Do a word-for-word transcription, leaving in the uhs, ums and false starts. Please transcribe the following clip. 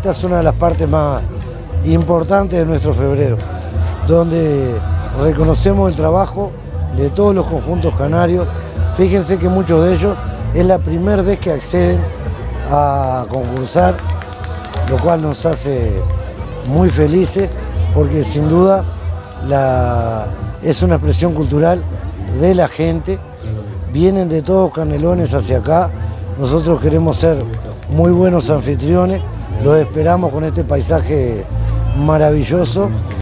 esta es una de las partes más importantes de nuestro febrero, donde reconocemos el trabajo de todos los conjuntos canarios. Fíjense que muchos de ellos es la primera vez que acceden a concursar, lo cual nos hace muy felices, porque sin duda la, es una expresión cultural de la gente. Vienen de todos Canelones hacia acá. Nosotros queremos ser muy buenos anfitriones, los esperamos con este paisaje maravilloso.